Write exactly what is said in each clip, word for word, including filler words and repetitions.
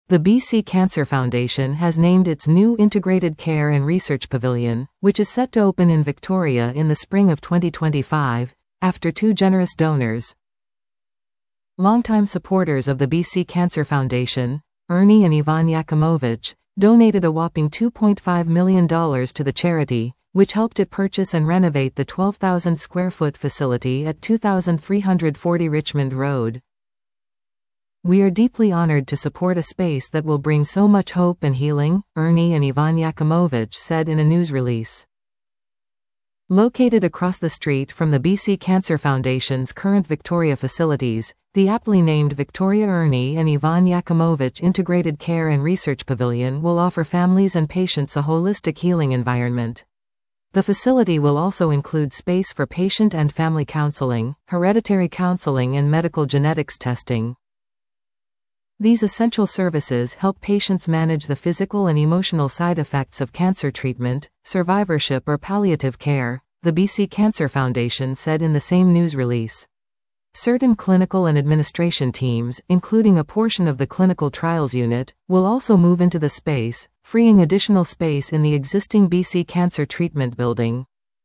The B C Cancer Foundation has named its new Integrated Care and Research Pavilion, which is set to open in Victoria in the spring of twenty twenty-five, after two generous donors. Longtime supporters of the B C Cancer Foundation, Ernie and Ivan Yakimovich, donated a whopping two point five million dollars to the charity, which helped it purchase and renovate the twelve thousand square foot facility at two thousand three hundred forty Richmond Road. "We are deeply honored to support a space that will bring so much hope and healing," Ernie and Ivan Yakimovich said in a news release. Located across the street from the B C Cancer Foundation's current Victoria facilities, the aptly named Victoria Ernie and Ivan Yakimovich Integrated Care and Research Pavilion will offer families and patients a holistic healing environment. The facility will also include space for patient and family counseling, hereditary counseling and medical genetics testing. These essential services help patients manage the physical and emotional side effects of cancer treatment, survivorship or palliative care, the B C Cancer Foundation said in the same news release. Certain clinical and administration teams, including a portion of the clinical trials unit, will also move into the space, freeing additional space in the existing B C Cancer Treatment Building.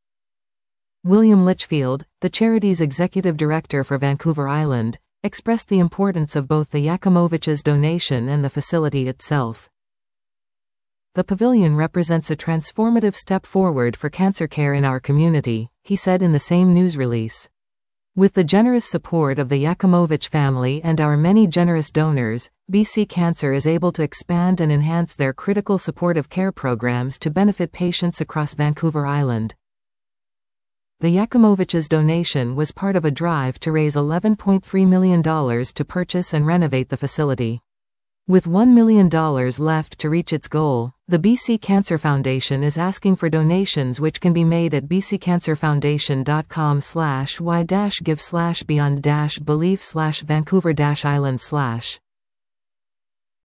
William Litchfield, the charity's executive director for Vancouver Island, expressed the importance of both the Yakimovich's donation and the facility itself. "The pavilion represents a transformative step forward for cancer care in our community," he said in the same news release. "With the generous support of the Yakimovich family and our many generous donors, B C Cancer is able to expand and enhance their critical supportive care programs to benefit patients across Vancouver Island." The Yakimovich's donation was part of a drive to raise eleven point three million dollars to purchase and renovate the facility. With one million dollars left to reach its goal, the B C Cancer Foundation is asking for donations which can be made at b c cancer foundation dot com slash y dash give slash beyond dash belief slash vancouver dash island slash